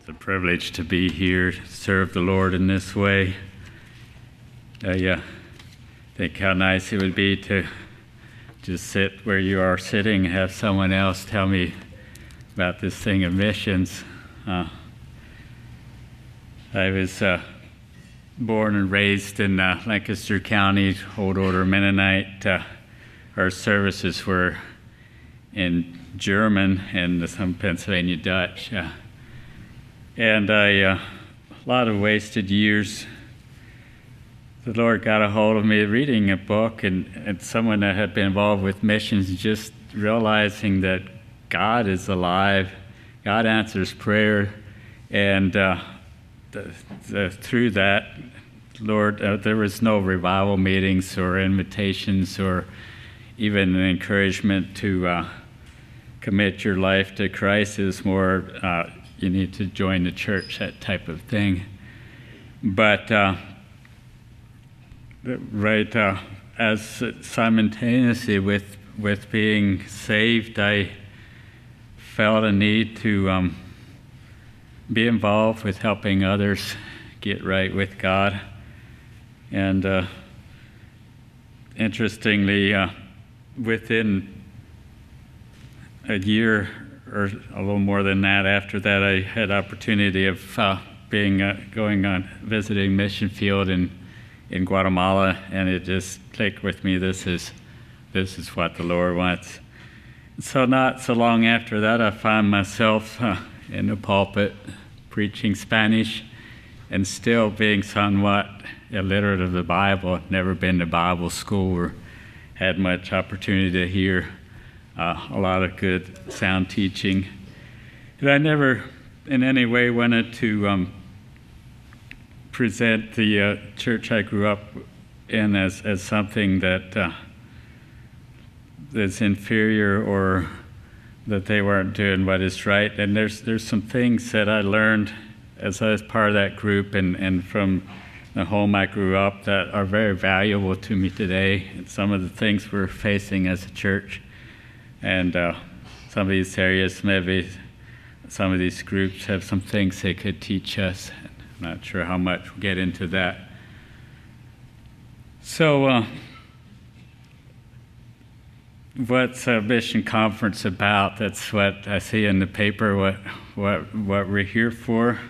the privilege to be here, to serve the Lord in this way. I think how nice it would be to just sit where you are sitting and have someone else tell me about this thing of missions. I was born and raised in Lancaster County, Old Order Mennonite. Our services were in German and some Pennsylvania Dutch. And a lot of wasted years. The Lord got a hold of me reading a book and someone that had been involved with missions, just realizing that God is alive, God answers prayer, and through that, Lord, there was no revival meetings or invitations or even an encouragement to commit your life to Christ. It was more, you need to join the church, that type of thing. But as simultaneously with being saved, I felt a need to be involved with helping others get right with God. And interestingly, within a year or a little more than that after that, I had opportunity of going on visiting mission field in Guatemala, and it just clicked with me. This is what the Lord wants. So not so long after that, I found myself in the pulpit preaching Spanish and still being somewhat illiterate of the Bible. Never been to Bible school or had much opportunity to hear a lot of good sound teaching. And I never in any way wanted to present the church I grew up in as something that that's inferior or that they weren't doing what is right. And there's some things that I learned as I was part of that group and from the home I grew up that are very valuable to me today, and some of the things we're facing as a church. And some of these areas, maybe some of these groups have some things they could teach us. I'm not sure how much we'll get into that. So what's a mission conference about? That's what I see in the paper, what we're here for.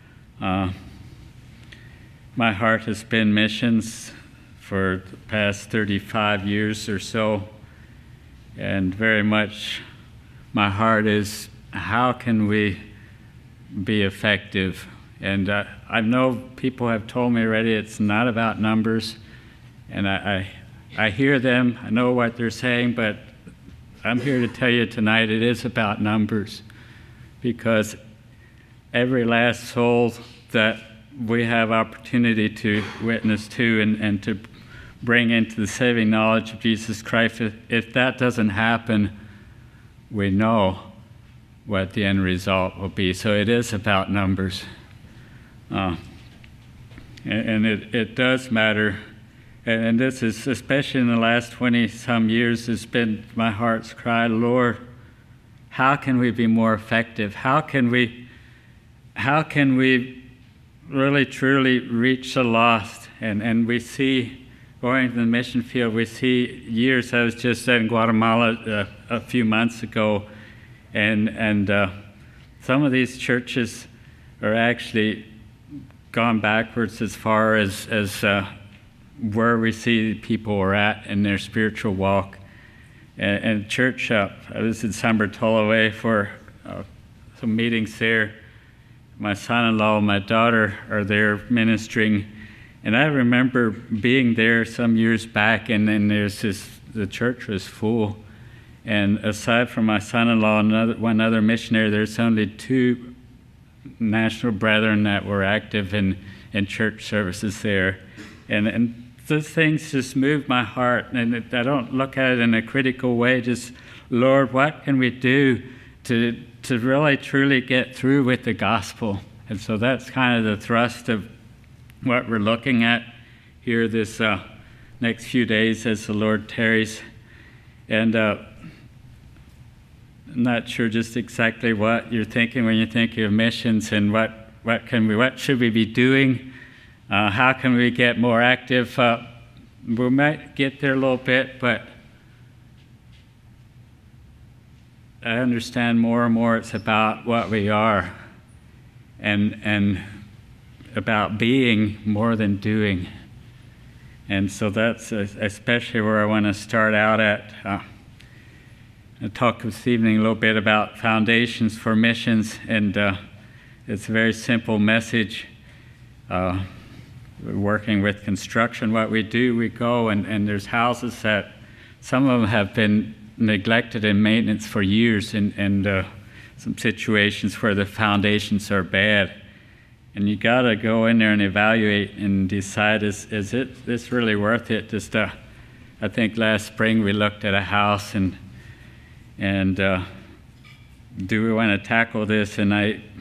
My heart has been missions for the past 35 years or so. And very much my heart is, how can we be effective? And I know people have told me already it's not about numbers, and I hear them, I know what they're saying, but I'm here to tell you tonight it is about numbers, because every last soul that we have opportunity to witness to and to bring into the saving knowledge of Jesus Christ, if that doesn't happen, we know what the end result will be. So it is about numbers. And it does matter. And this is, especially in the last 20-some years, has been my heart's cry, Lord, how can we be more effective? How can we really, truly reach the lost? And we see, going to the mission field, we see years. I was just in Guatemala a few months ago, and some of these churches are actually gone backwards as far as where we see people are at in their spiritual walk. And church, I was in San Bartolome for some meetings there. My son-in-law and my daughter are there ministering. And I remember being there some years back, and then the church was full. And aside from my son-in-law and one other missionary, there's only 2 national brethren that were active in church services there. And those things just moved my heart. And I don't look at it in a critical way, just, Lord, what can we do to really, truly get through with the gospel? And so that's kind of the thrust of what we're looking at here this next few days as the Lord tarries. And not sure just exactly what you're thinking when you're thinking of missions, and what should we be doing? How can we get more active? We might get there a little bit, but I understand more and more it's about what we are, and about being more than doing. And so that's especially where I want to start out at. I talk this evening a little bit about foundations for missions, and it's a very simple message. Working with construction, what we do, we go and there's houses that some of them have been neglected in maintenance for years, and some situations where the foundations are bad. And you got to go in there and evaluate and decide, is this really worth it? Just I think last spring we looked at a house and do we want to tackle this? And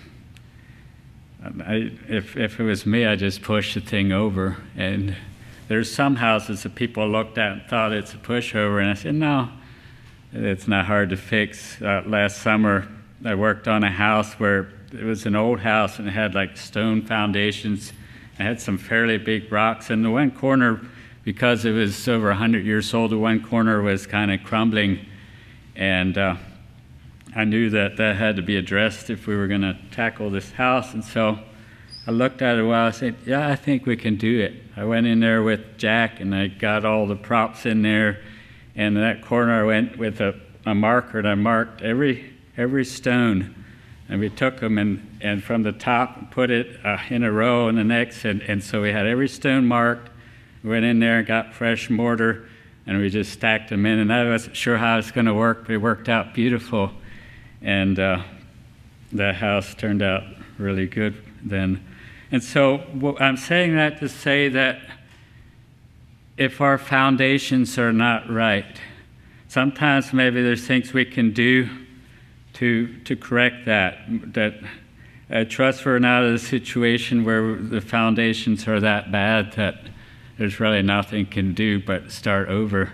if it was me, I'd just push the thing over. And there's some houses that people looked at and thought it's a pushover, and I said, no, it's not hard to fix. Last summer, I worked on a house where it was an old house and it had like stone foundations. It had some fairly big rocks, and the one corner, because it was over 100 years old, the one corner was kind of crumbling, and I knew that had to be addressed if we were going to tackle this house. And so I looked at it a while. I said, yeah, I think we can do it. I went in there with Jack, and I got all the props in there. And in that corner, I went with a marker, and I marked every stone. And we took them and from the top put it in a row in the next. And so we had every stone marked. We went in there and got fresh mortar, and we just stacked them in. And I wasn't sure how it's going to work, but it worked out beautiful. And that house turned out really good then. And so I'm saying that to say that if our foundations are not right, sometimes maybe there's things we can do to correct that. That I trust we're not in a situation where the foundations are that bad that there's really nothing can do but start over.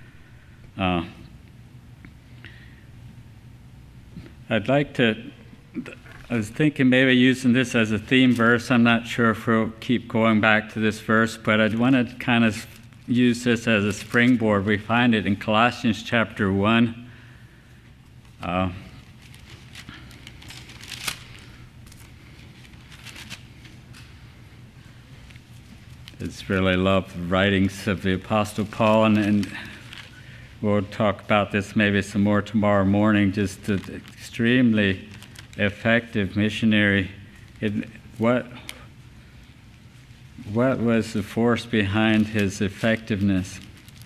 I was thinking maybe using this as a theme verse. I'm not sure if we'll keep going back to this verse, but I want to kind of use this as a springboard. We find it in Colossians chapter 1. I really love the writings of the Apostle Paul, and we'll talk about this maybe some more tomorrow morning. Just an extremely effective missionary. What was the force behind his effectiveness?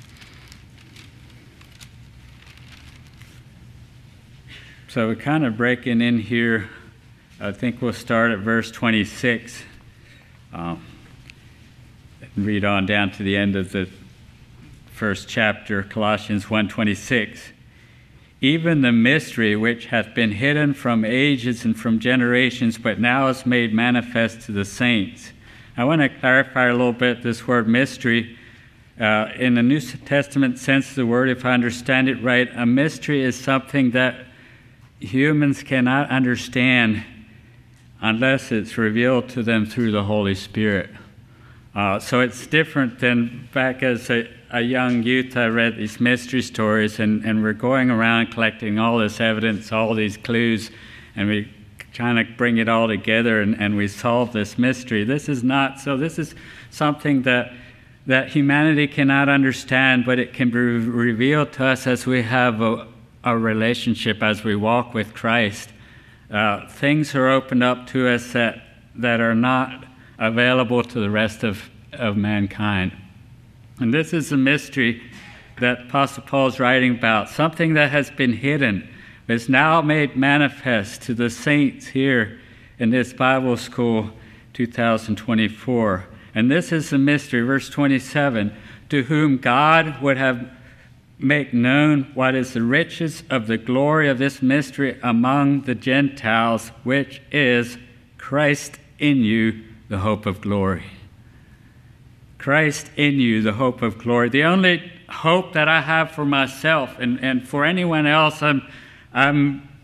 So we're kind of breaking in here. I think we'll start at verse 26. And read on down to the end of the first chapter, Colossians 1:26. Even the mystery which hath been hidden from ages and from generations, but now is made manifest to the saints. I want to clarify a little bit this word mystery. In the New Testament sense of the word, if I understand it right, a mystery is something that humans cannot understand unless it's revealed to them through the Holy Spirit. So it's different than back as a young youth. I read these mystery stories, and we're going around collecting all this evidence, all these clues, and we trying to bring it all together, and we solve this mystery. This is not so. This is something that humanity cannot understand, but it can be revealed to us as we have a relationship, as we walk with Christ. Things are opened up to us that are not available to the rest of mankind. And this is a mystery that Apostle Paul is writing about, something that has been hidden, but is now made manifest to the saints here in this Bible school 2024. And this is the mystery, verse 27, to whom God would have make known what is the riches of the glory of this mystery among the Gentiles, which is Christ in you, the hope of glory. Christ in you, the hope of glory. The only hope that I have for myself and for anyone else, I'm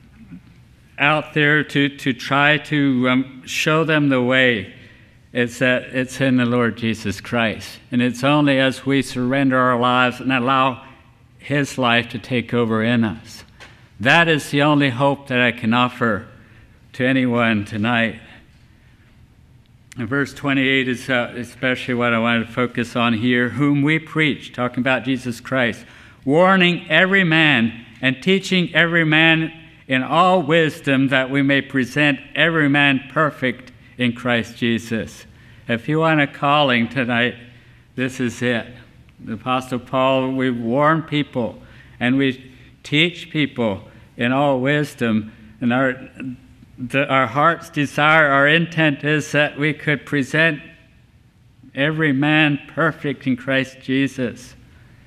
out there to try to show them the way, it's that it's in the Lord Jesus Christ. And it's only as we surrender our lives and allow His life to take over in us. That is the only hope that I can offer to anyone tonight. And verse 28 is especially what I wanted to focus on here. Whom we preach, talking about Jesus Christ, warning every man and teaching every man in all wisdom, that we may present every man perfect in Christ Jesus. If you want a calling tonight, this is it. The Apostle Paul, we warn people and we teach people in all wisdom, and our heart's desire, our intent is that we could present every man perfect in Christ Jesus.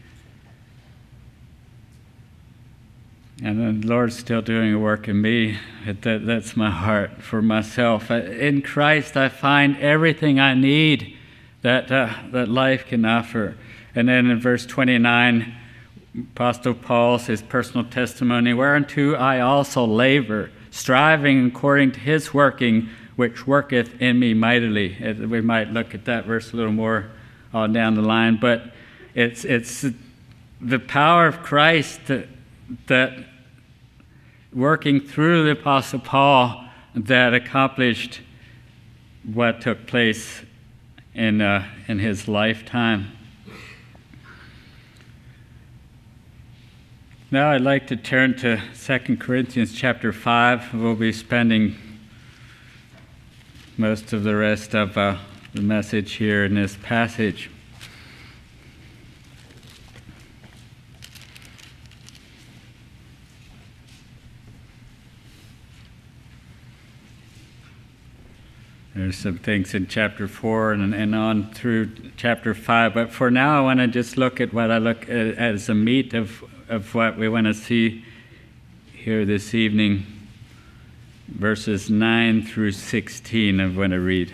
And the Lord's still doing a work in me. That's my heart for myself. In Christ, I find everything I need that life can offer. And then in verse 29, Apostle Paul says, personal testimony, whereunto I also labor, striving according to His working, which worketh in me mightily. We might look at that verse a little more on down the line, but it's the power of Christ that working through the Apostle Paul that accomplished what took place in his lifetime. Now I'd like to turn to 2 Corinthians chapter 5. We'll be spending most of the rest of the message here in this passage. There's some things in chapter 4 and on through chapter 5, but for now I want to just look at what I look at as the meat of what we want to see here this evening, verses 9 through 16 I'm going to read.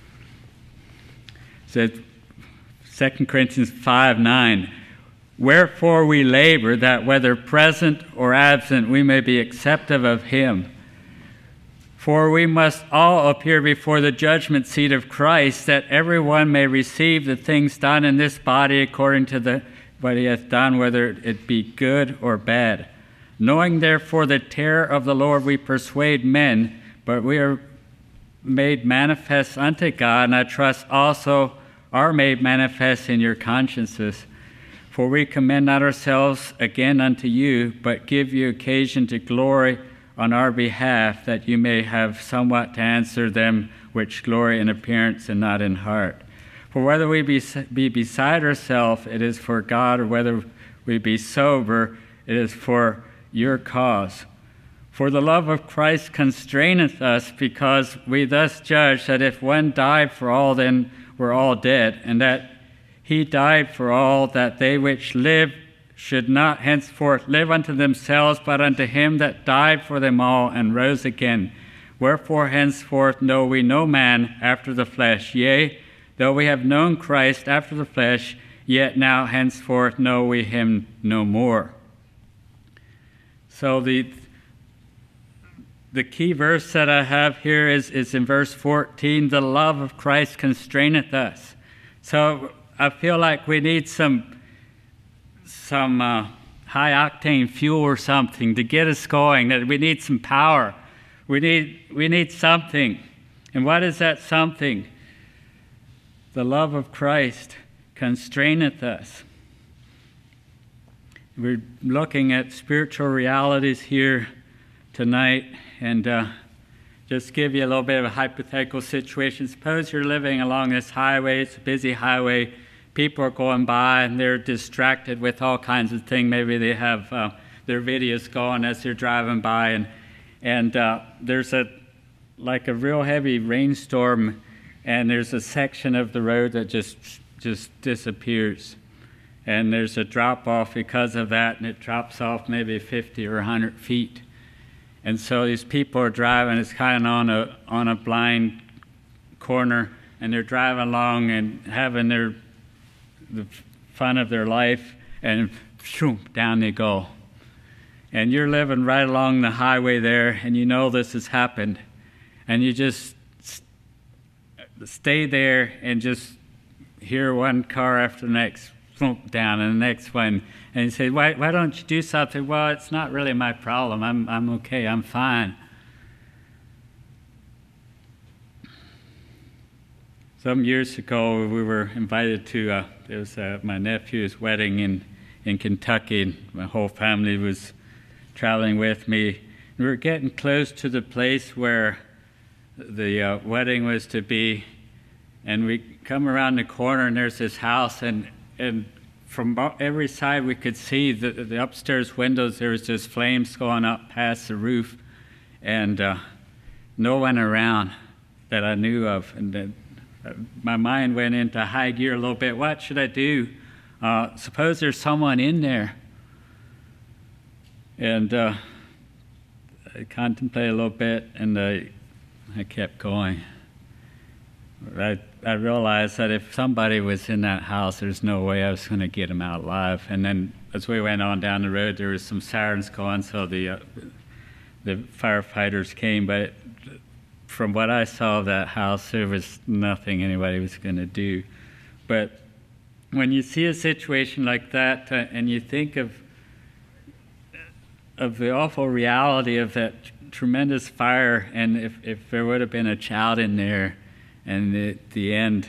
It says, 2 Corinthians 5:9, wherefore we labor that whether present or absent we may be acceptive of Him. For we must all appear before the judgment seat of Christ, that everyone may receive the things done in this body according to what he hath done, whether it be good or bad. Knowing therefore the terror of the Lord, we persuade men, but we are made manifest unto God, and I trust also are made manifest in your consciences. For we commend not ourselves again unto you, but give you occasion to glory on our behalf, that you may have somewhat to answer them which glory in appearance and not in heart. For whether we be beside ourselves, it is for God, or whether we be sober, it is for your cause. For the love of Christ constraineth us, because we thus judge that if one died for all, then we're all dead, and that He died for all, that they which live should not henceforth live unto themselves, but unto Him that died for them all and rose again. Wherefore henceforth know we no man after the flesh. Yea, though we have known Christ after the flesh, yet now henceforth know we Him no more. So the key verse that I have here is in verse 14, the love of Christ constraineth us. So I feel like we need some high-octane fuel or something to get us going, that we need some power. We need something. And what is that something? The love of Christ constraineth us. We're looking at spiritual realities here tonight, and just give you a little bit of a hypothetical situation. Suppose you're living along this highway, it's a busy highway, people are going by and they're distracted with all kinds of things. Maybe they have their videos going as they're driving by, and there's a real heavy rainstorm, and there's a section of the road that just disappears, and there's a drop off because of that, and it drops off maybe 50 or 100 feet. And so these people are driving, it's kind of on a blind corner, and they're driving along and having the fun of their life, and shoom, down they go. and you're living right along the highway there, and you know this has happened, and you just stay there and just hear one car after the next thump down and the next one, and you say, why don't you do something? Well, it's not really my problem. I'm okay. I'm fine. Some years ago, we were invited to it was my nephew's wedding in Kentucky, and my whole family was traveling with me. We were getting close to the place where the wedding was to be, and we come around the corner, and there's this house, and from every side we could see the upstairs windows. There was just flames going up past the roof, and no one around that I knew of. And then my mind went into high gear a little bit. What should I do? Suppose there's someone in there. And I contemplated a little bit, and I kept going. I realized that if somebody was in that house, there's no way I was going to get them out alive. And then as we went on down the road, there was some sirens going, so the firefighters came. But from what I saw of that house, there was nothing anybody was going to do. But when you see a situation like that, and you think of the awful reality of that tremendous fire, and if there would have been a child in there, and at the end,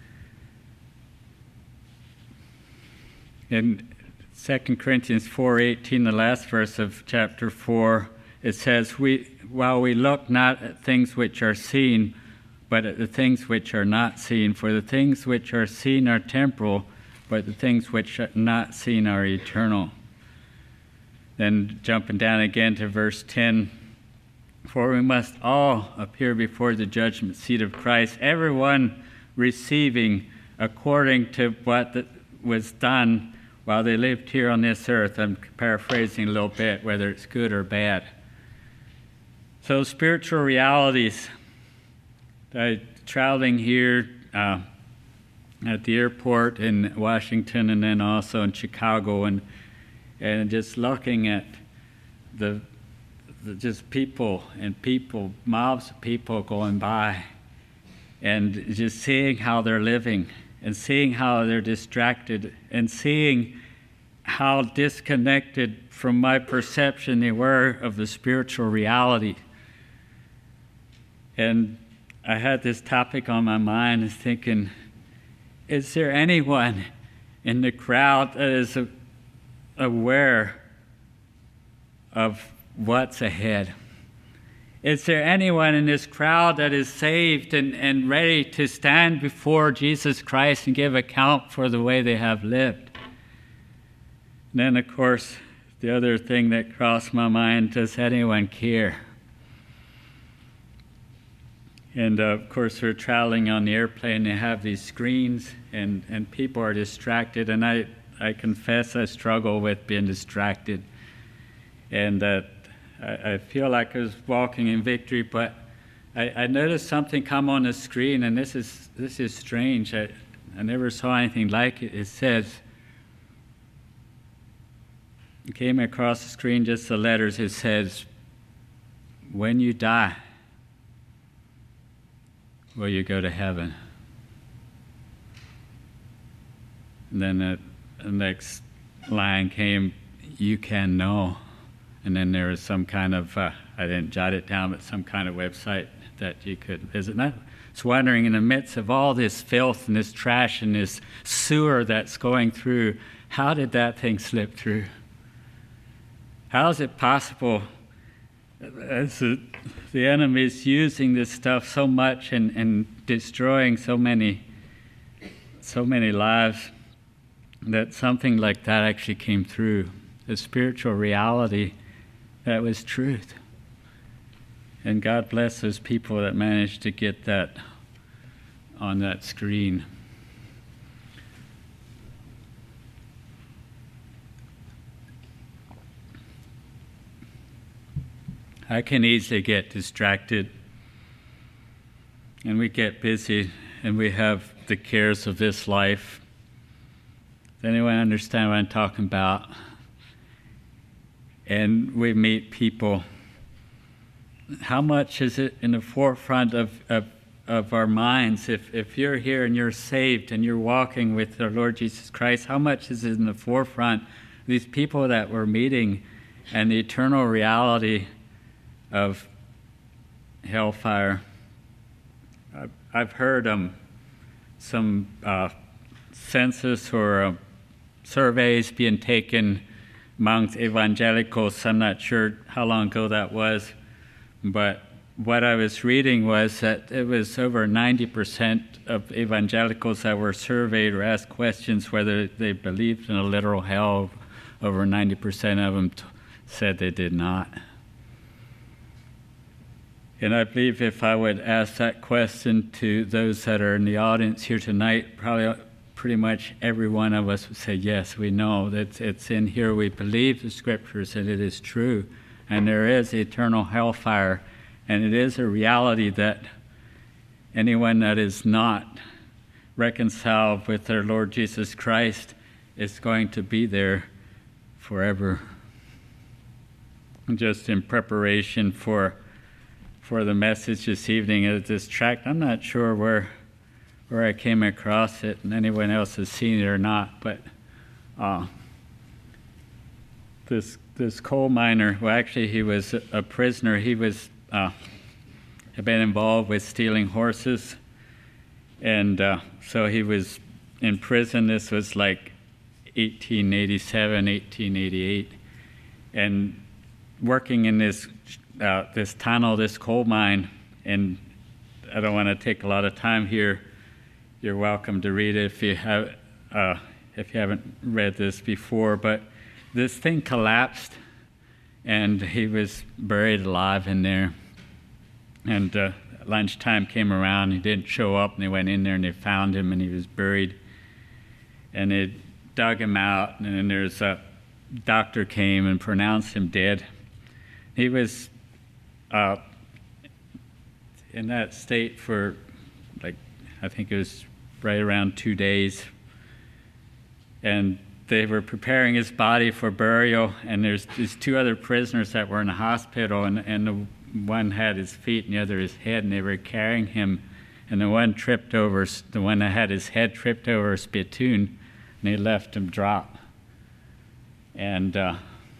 in 2 Corinthians 4:18, the last verse of chapter 4, it says, while we look not at things which are seen, but at the things which are not seen. For the things which are seen are temporal, but the things which are not seen are eternal. Then jumping down again to verse 10, for we must all appear before the judgment seat of Christ, everyone receiving according to what was done while they lived here on this earth. I'm paraphrasing a little bit, whether it's good or bad. So spiritual realities, traveling here at the airport in Washington, and then also in Chicago, and just looking at the just people, mobs of people going by, and just seeing how they're living, and seeing how they're distracted, and seeing how disconnected from my perception they were of the spiritual reality. And I had this topic on my mind, and thinking, is there anyone in the crowd that is aware of what's ahead? Is there anyone in this crowd that is saved and ready to stand before Jesus Christ and give account for the way they have lived? And then, of course, the other thing that crossed my mind, does anyone care? And of course, we're traveling on the airplane. They have these screens, and people are distracted. And I confess I struggle with being distracted. And I feel like I was walking in victory, but I noticed something come on the screen, and this is strange. I never saw anything like it. It says, it came across the screen, just the letters. It says, when you die, will you go to heaven? And then the next line came, you can know. And then there was some kind of, I didn't jot it down, but some kind of website that you could visit. And I was wondering, in the midst of all this filth and this trash and this sewer that's going through, how did that thing slip through? How is it possible, as the enemy is using this stuff so much and destroying so many lives, that something like that actually came through? The spiritual reality that was truth. And God bless those people that managed to get that on that screen. I can easily get distracted, and we get busy, and we have the cares of this life. Does anyone understand what I'm talking about? and we meet people. How much is it in the forefront of our minds? If you're here and you're saved and you're walking with the Lord Jesus Christ, how much is it in the forefront? These people that we're meeting and the eternal reality of hellfire. I've heard some census or surveys being taken amongst evangelicals. I'm not sure how long ago that was, but what I was reading was that it was over 90% of evangelicals that were surveyed or asked questions whether they believed in a literal hell. Over 90% of them said they did not. And I believe if I would ask that question to those that are in the audience here tonight, probably pretty much every one of us would say, yes, we know that it's in here. We believe the Scriptures and it is true. And there is eternal hellfire. And it is a reality that anyone that is not reconciled with their Lord Jesus Christ is going to be there forever. Just in preparation for the message this evening of this tract, I'm not sure where I came across it and anyone else has seen it or not, but this coal miner, well, actually he was a prisoner. He was had been involved with stealing horses, and so he was in prison. This was like 1887, 1888, and working in this tunnel, this coal mine. And I don't want to take a lot of time here. You're welcome to read it if you haven't read this before. But this thing collapsed, and he was buried alive in there. And lunchtime came around. He didn't show up, and they went in there and they found him, and he was buried. And they dug him out, and then there's a doctor came and pronounced him dead. He was in that state for, like, I think it was right around 2 days. And they were preparing his body for burial, and there's these two other prisoners that were in the hospital, and the one had his feet and the other his head, and they were carrying him. And the one that had his head tripped over a spittoon, and they left him drop. And of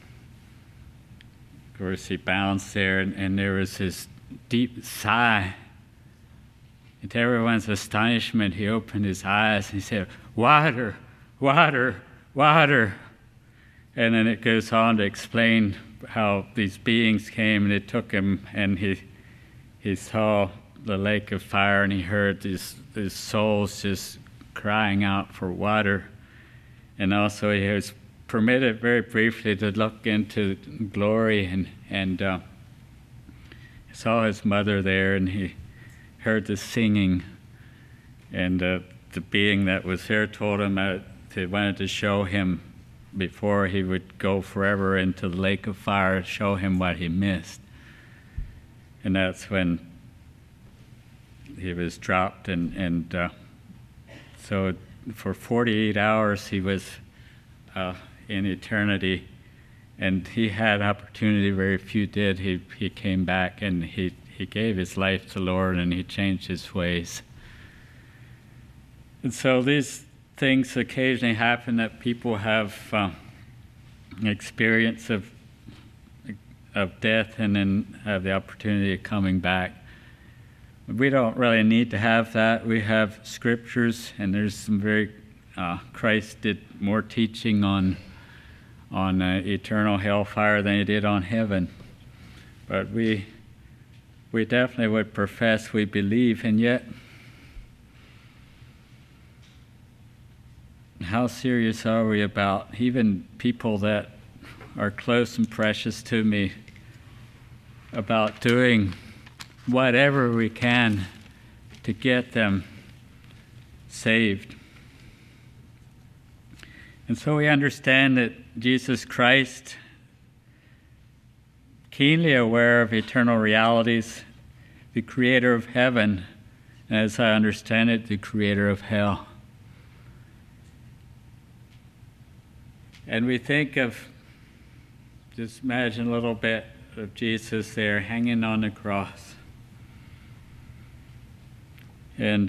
course he bounced there, and there was this deep sigh. And to everyone's astonishment, he opened his eyes and he said, "Water, water, water." And then it goes on to explain how these beings came, and they took him, and he saw the lake of fire, and he heard these souls just crying out for water. And also he was permitted very briefly to look into glory, and saw his mother there, and he heard the singing. And the being that was there told him that they wanted to show him before he would go forever into the lake of fire, show him what he missed. And that's when he was dropped, and so for 48 hours he was in eternity, and he had opportunity very few did. He came back, and he gave his life to the Lord, and he changed his ways. And so these things occasionally happen, that people have experience of death and then have the opportunity of coming back. We don't really need to have that. We have scriptures, and there's some very Christ did more teaching on eternal hellfire than he did on heaven. But we definitely would profess we believe, and yet how serious are we about even people that are close and precious to me, about doing whatever we can to get them saved? And so we understand that Jesus Christ, keenly aware of eternal realities, the creator of heaven, and as I understand it, the creator of hell. And we think of just imagine a little bit of Jesus there hanging on the cross. And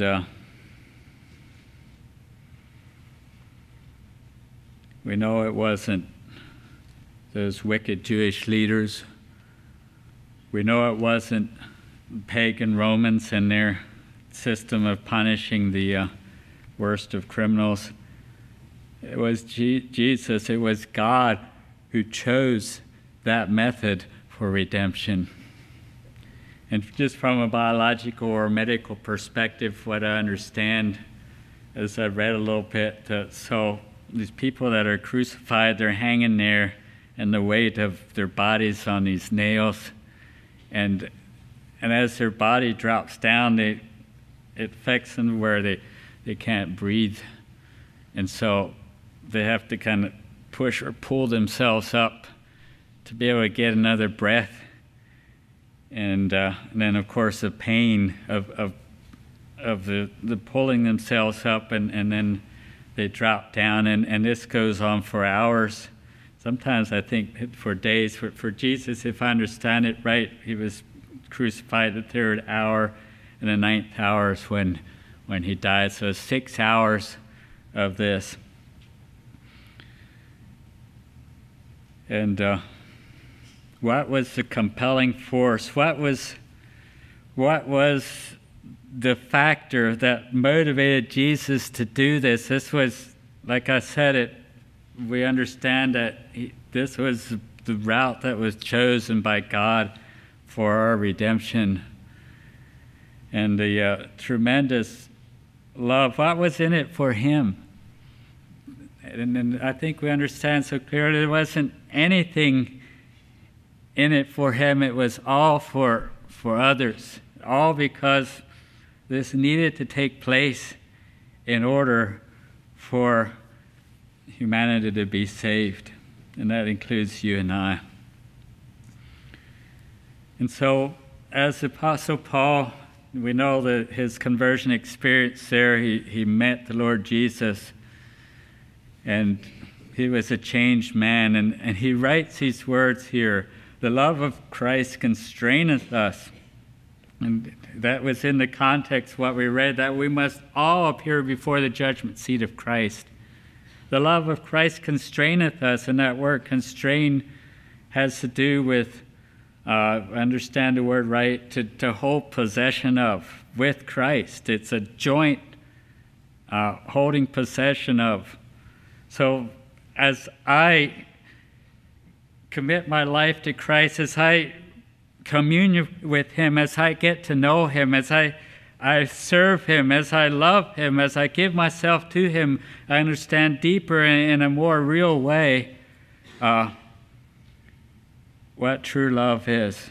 we know it wasn't those wicked Jewish leaders. We know it wasn't pagan Romans and their system of punishing the worst of criminals. It was Jesus, it was God who chose that method for redemption. And just from a biological or medical perspective, what I understand as I read a little bit, so these people that are crucified, they're hanging there and the weight of their bodies on these nails. And as their body drops down, it affects them where they can't breathe. And so they have to kind of push or pull themselves up to be able to get another breath. And then, of course, the pain of the pulling themselves up, and then they drop down. And this goes on for hours. Sometimes I think for days. For Jesus, if I understand it right, he was crucified the 3rd hour, and the 9th hour is when he died. So 6 hours of this. And what was the compelling force? What was the factor that motivated Jesus to do this? This was, like I said, we understand that this was the route that was chosen by God for our redemption. And the tremendous love, what was in it for him? And I think we understand so clearly there wasn't anything in it for him. It was all for others, all because this needed to take place in order for humanity to be saved, and that includes you and I. And so, as the Apostle Paul, we know that his conversion experience there, he met the Lord Jesus, and he was a changed man, and he writes these words here, "The love of Christ constraineth us." And that was in the context of what we read, that we must all appear before the judgment seat of Christ. The love of Christ constraineth us, and that word constrain has to do with, understand the word right, to hold possession of with Christ. It's a joint holding possession of. So as I commit my life to Christ, as I commune with him, as I get to know him, as I serve him, as I love him, as I give myself to him, I understand deeper in a more real way what true love is.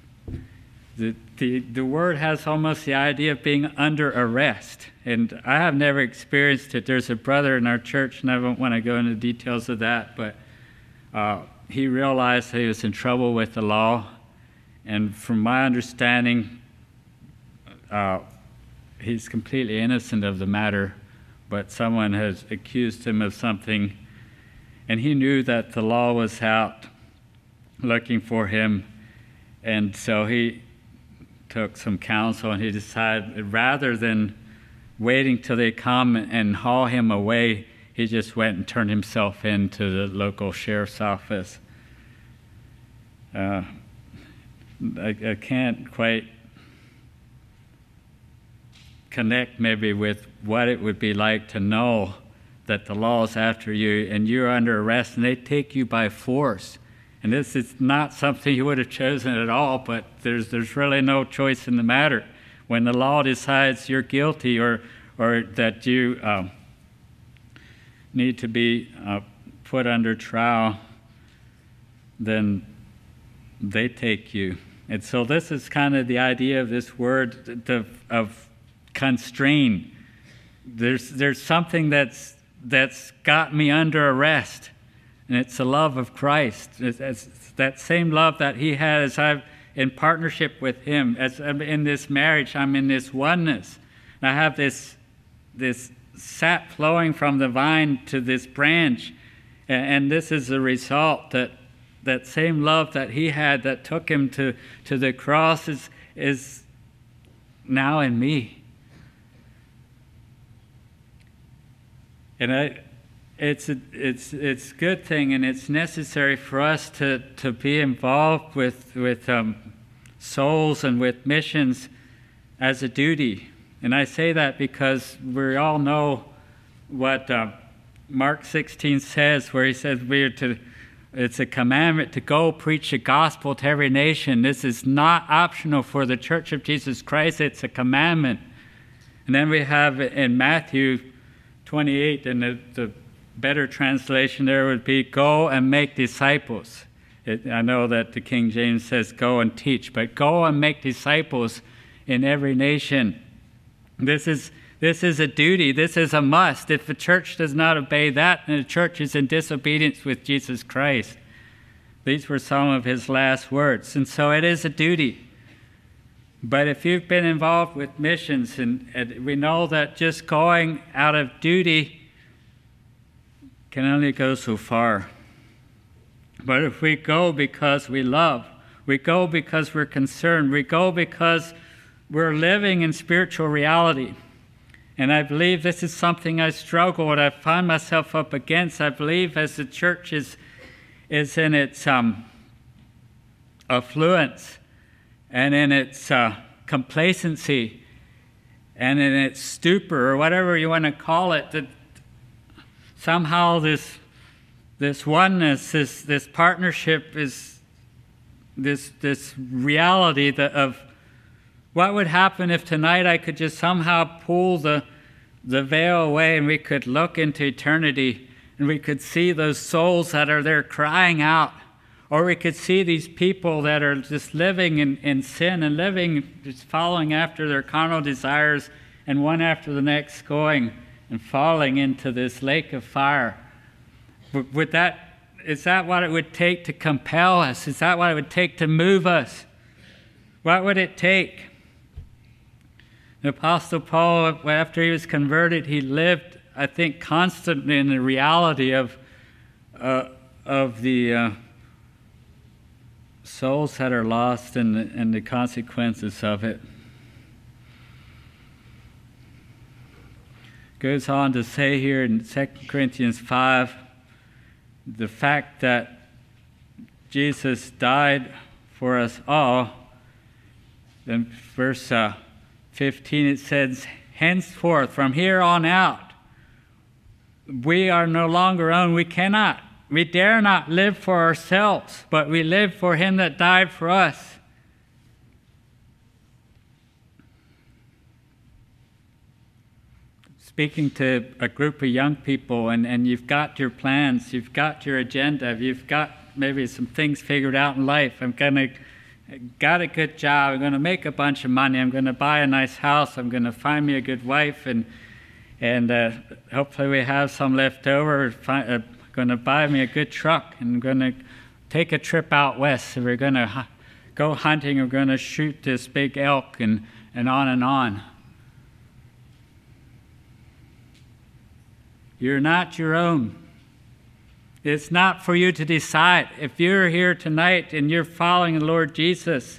The word has almost the idea of being under arrest, and I have never experienced it. There's a brother in our church, and I don't want to go into details of that, but he realized that he was in trouble with the law, and from my understanding, he's completely innocent of the matter, but someone has accused him of something, and he knew that the law was out looking for him, and so he took some counsel, and he decided rather than waiting till they come and haul him away, he just went and turned himself in to the local sheriff's office. I can't quite connect maybe with what it would be like to know that the law is after you and you're under arrest and they take you by force. And this is not something you would have chosen at all, but there's really no choice in the matter. When the law decides you're guilty or that you need to be put under trial, then they take you. And so this is kind of the idea of this word of constrain. There's something that's got me under arrest, and it's the love of Christ. It's that same love that he had as I'm in partnership with him. As I'm in this marriage, I'm in this oneness. And I have this sap flowing from the vine to this branch, and this is the result that that same love that he had that took him to the cross is now in me. And it's a good thing, and it's necessary for us to be involved with souls and with missions as a duty. And I say that because we all know what Mark 16 says, where he says it's a commandment to go preach the gospel to every nation. This is not optional for the Church of Jesus Christ. It's a commandment. And then we have in Matthew 28, and the better translation there would be, go and make disciples. I know that the King James says go and teach, but go and make disciples in every nation. This is a duty. This is a must. If the church does not obey that, then the church is in disobedience with Jesus Christ. These were some of his last words. And so it is a duty. But if you've been involved with missions, and we know that just going out of duty can only go so far. But if we go because we love, we go because we're concerned, we go because we're living in spiritual reality. And I believe this is something I struggle with, I find myself up against. I believe as the church is in its affluence and in its complacency and in its stupor, or whatever you want to call it, that somehow this oneness, this partnership is this reality of what would happen if tonight I could just somehow pull the veil away and we could look into eternity and we could see those souls that are there crying out, or we could see these people that are just living in sin and living, just following after their carnal desires, and one after the next going and falling into this lake of fire. Is that what it would take to compel us? Is that what it would take to move us? What would it take? The Apostle Paul, after he was converted, he lived, I think, constantly in the reality of the souls that are lost and the consequences of it. Goes on to say here in 2 Corinthians 5, the fact that Jesus died for us all. In verse 15 it says, henceforth, from here on out, we are no longer own. We dare not live for ourselves, but we live for him that died for us. Speaking to a group of young people, and you've got your plans, you've got your agenda, you've got maybe some things figured out in life. Got a good job, I'm going to make a bunch of money, I'm going to buy a nice house, I'm going to find me a good wife, and hopefully we have some left over. Going to buy me a good truck, and I'm going to take a trip out west. So we're going to go hunting, we're going to shoot this big elk, and on and on. You're not your own. It's not for you to decide. If you're here tonight and you're following the Lord Jesus,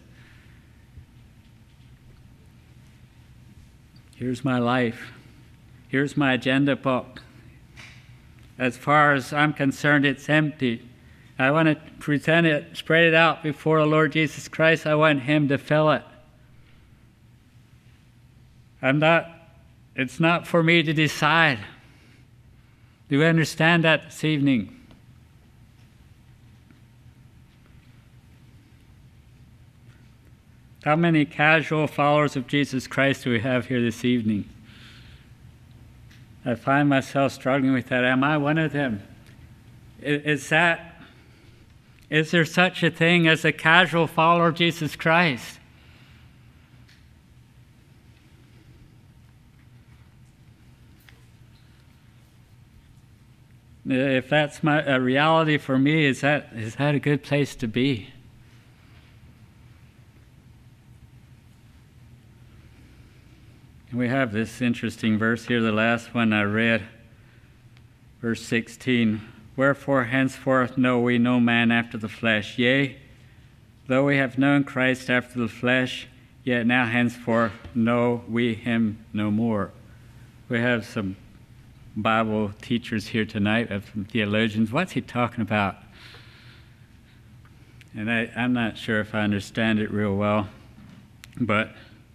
here's my life. Here's my agenda book. As far as I'm concerned, it's empty. I want to present it, spread it out before the Lord Jesus Christ. I want him to fill it. It's not for me to decide. Do you understand that this evening? How many casual followers of Jesus Christ do we have here this evening? I find myself struggling with that. Am I one of them? Is there such a thing as a casual follower of Jesus Christ? If that's a reality for me, is that a good place to be? And we have this interesting verse here, the last one I read, verse 16. Wherefore henceforth know we no man after the flesh. Yea, though we have known Christ after the flesh, yet now henceforth know we him no more. We have some Bible teachers here tonight, some theologians. What's he talking about? And I'm not sure if I understand it real well, but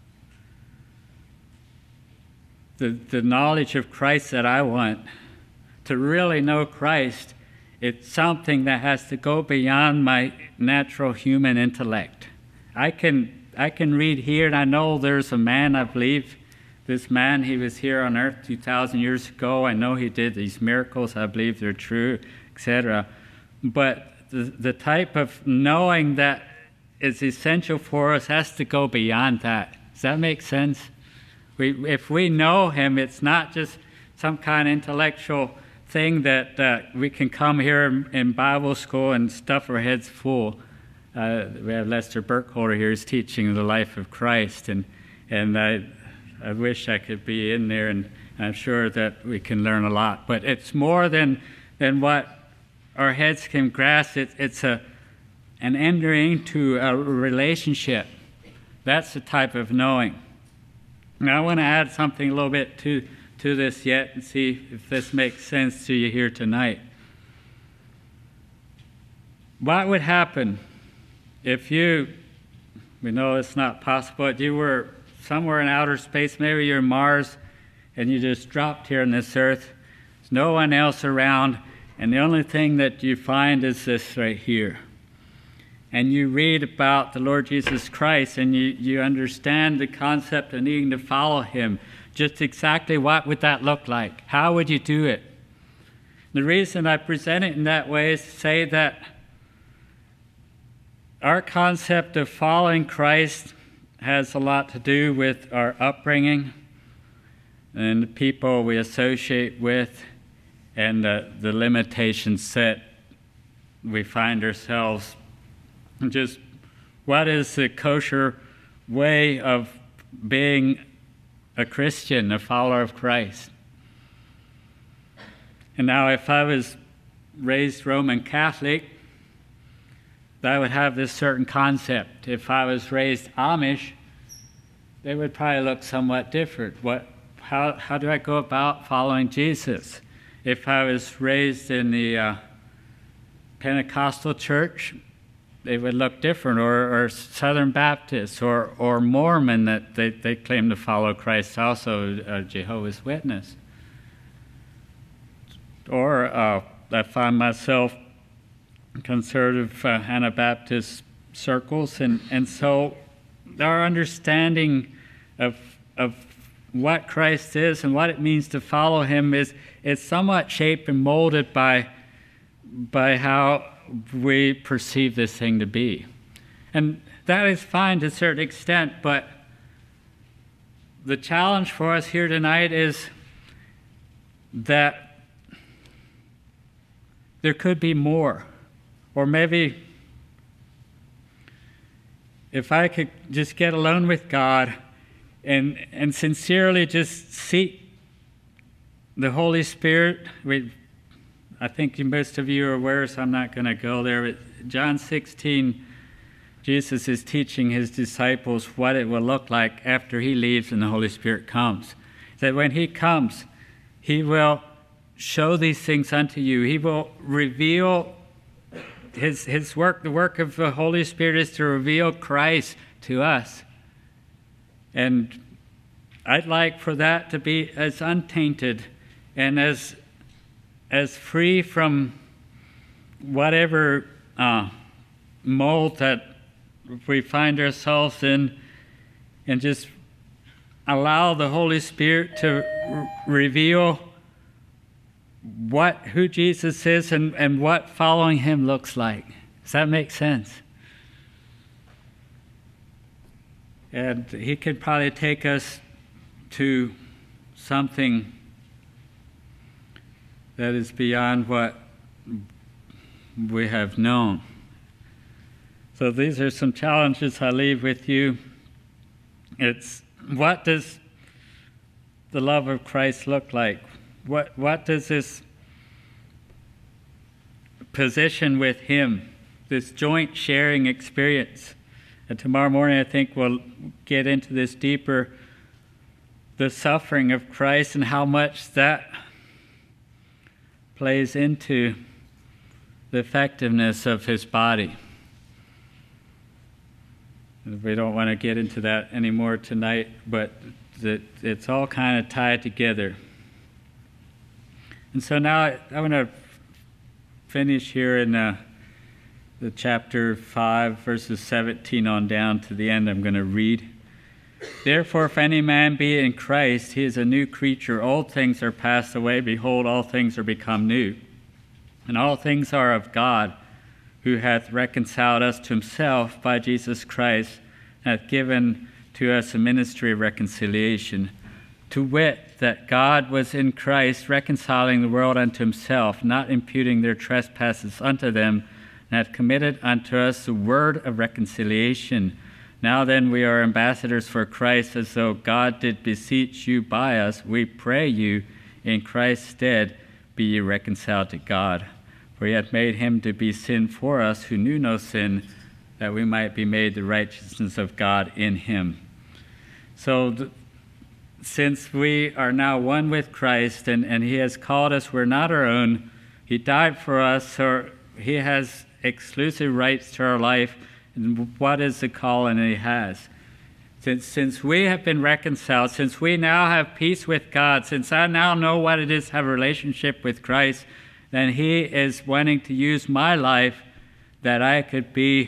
the knowledge of Christ that I want, to really know Christ, it's something that has to go beyond my natural human intellect. I can read here, and I know there's a man, I believe, this man, he was here on earth 2,000 years ago. I know he did these miracles. I believe they're true, etc. But the type of knowing that is essential for us has to go beyond that. Does that make sense? If we know him, it's not just some kind of intellectual thing that we can come here in Bible school and stuff our heads full. We have Lester Burkholder here who's teaching the life of Christ, and I wish I could be in there, and I'm sure that we can learn a lot. But it's more than what our heads can grasp. It's an entering into a relationship. That's the type of knowing. Now I want to add something a little bit to this yet and see if this makes sense to you here tonight. What would happen if we know it's not possible, if you were somewhere in outer space, maybe you're Mars, and you just dropped here on this earth, there's no one else around, and the only thing that you find is this right here. And you read about the Lord Jesus Christ, and you understand the concept of needing to follow him. Just exactly what would that look like? How would you do it? The reason I present it in that way is to say that our concept of following Christ has a lot to do with our upbringing and the people we associate with and the limitations that we find ourselves. Just what is the kosher way of being a Christian, a follower of Christ? And now if I was raised Roman Catholic, I would have this certain concept. If I was raised Amish, they would probably look somewhat different. How do I go about following Jesus? If I was raised in the Pentecostal church, they would look different, or Southern Baptist, or Mormon, that they claim to follow Christ, also Jehovah's Witness. Or I find myself conservative Anabaptist circles, and so our understanding of what Christ is and what it means to follow him is somewhat shaped and molded by how we perceive this thing to be. And that is fine to a certain extent, but the challenge for us here tonight is that there could be more. Or maybe if I could just get alone with God and sincerely just seek the Holy Spirit. I think most of you are aware, so I'm not going to go there. But John 16, Jesus is teaching his disciples what it will look like after he leaves and the Holy Spirit comes. That when he comes, he will show these things unto you. He will reveal his work. The work of the Holy Spirit is to reveal Christ to us. And I'd like for that to be as untainted and as free from whatever mold that we find ourselves in, and just allow the Holy Spirit to reveal who Jesus is and what following him looks like. Does that make sense? And he could probably take us to something that is beyond what we have known. So these are some challenges I leave with you. It's, what does the love of Christ look like? What does this position with him, this joint sharing experience. And tomorrow morning, I think we'll get into this deeper, the suffering of Christ and how much that plays into the effectiveness of his body. We don't want to get into that anymore tonight, but it's all kind of tied together. And so now I want to finish here in the chapter 5, verses 17 on down to the end. I'm going to read. Therefore, if any man be in Christ, he is a new creature. Old things are passed away. Behold, all things are become new. And all things are of God, who hath reconciled us to himself by Jesus Christ, and hath given to us a ministry of reconciliation, to wit, that God was in Christ reconciling the world unto himself, not imputing their trespasses unto them, and hath committed unto us the word of reconciliation. Now then we are ambassadors for Christ, as though God did beseech you by us. We pray you, in Christ's stead, be ye reconciled to God. For he hath made him to be sin for us, who knew no sin, that we might be made the righteousness of God in him. So since we are now one with Christ, and he has called us, we're not our own. He died for us, so he has exclusive rights to our life. And what is the calling he has? Since we have been reconciled, since we now have peace with God, since I now know what it is to have a relationship with Christ, then he is wanting to use my life that I could be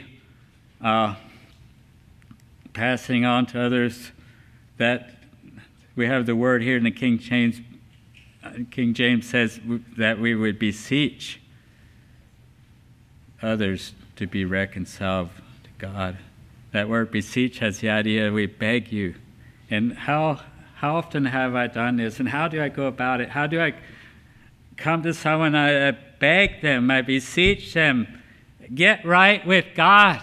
passing on to others. That we have the word here in the King James. King James says that we would beseech others to be reconciled to God. That word beseech has the idea we beg you. And how often have I done this? And how do I go about it? How do I come to someone? I beg them, I beseech them, get right with God.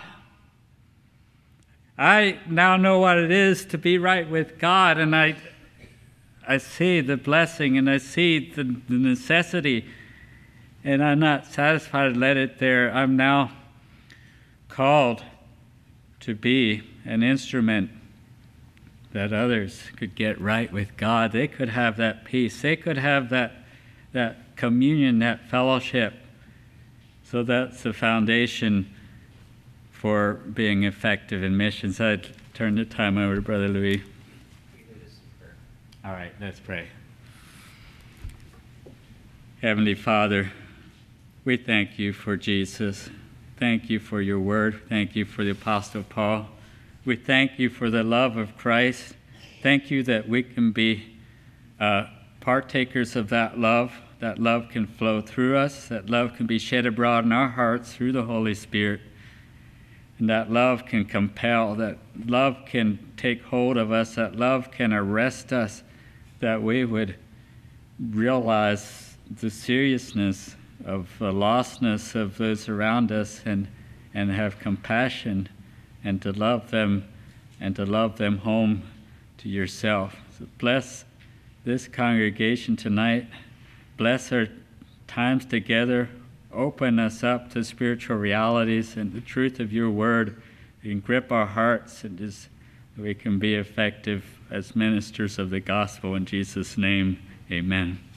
I now know what it is to be right with God, and I see the blessing, and I see the necessity, and I'm not satisfied to let it there. I'm now called to be an instrument that others could get right with God. They could have that peace. They could have that communion, that fellowship. So that's the foundation for being effective in missions. I'd turn the time over to Brother Louis. All right, let's pray. Heavenly Father, we thank you for Jesus. Thank you for your word. Thank you for the Apostle Paul. We thank you for the love of Christ. Thank you that we can be partakers of that love. That love can flow through us. That love can be shed abroad in our hearts through the Holy Spirit. And that love can compel. That love can take hold of us. That love can arrest us. That we would realize the seriousness of the lostness of those around us and have compassion and to love them home to yourself. So bless this congregation tonight. Bless our times together. Open us up to spiritual realities and the truth of your word. You can grip our hearts and just we can be effective as ministers of the gospel. In Jesus' name, amen.